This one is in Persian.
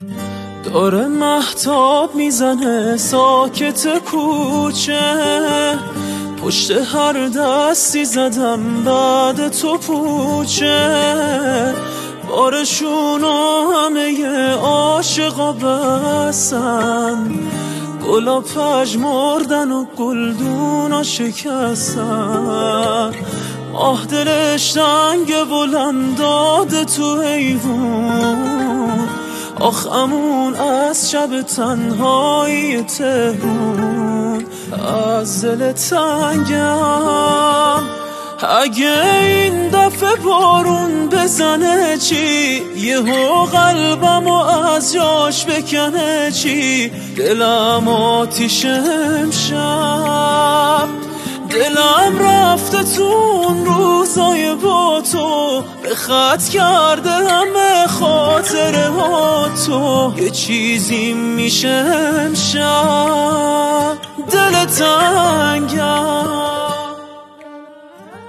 داره مهتاب میزنه ساکت کوچه، پشت هر دستی زدم بعد تو پوچه، بارشونو همه عاشقا بستن، گلا پژمردن و گلدونا شکستن، آه دلش تنگ بلند داده تو حیوون، آخ امون از شب تنهایی تهرون، از دل تنگم اگه این دفعه بارون بزنه چی، یهو قلبمو از جاش بکنه چی، دلم آتیش امشب، دلم رفته تو اون روزای با تو، به خط کرده همه خاطره ها تو، یه چیزی میشه امشب، دل تنگم